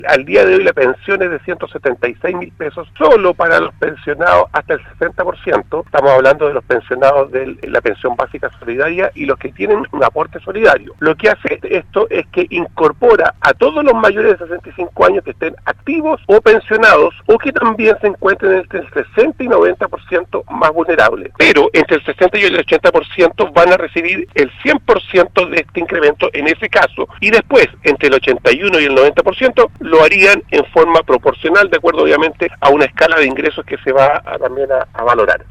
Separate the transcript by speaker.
Speaker 1: Al día de hoy la pensión es de 176.000 pesos solo para los pensionados hasta el 60%. Estamos hablando de los pensionados de la pensión básica solidaria y los que tienen un aporte solidario. Lo que hace esto es que incorpora a todos los mayores de 65 años que estén activos o pensionados o que también se encuentren entre el 60 y 90% más vulnerables. Pero entre el 60 y el 80% van a recibir el 100% de este incremento en ese caso, y después entre el 81 y el 90% lo harían en forma proporcional, de acuerdo obviamente a una escala de ingresos que se va también a valorar.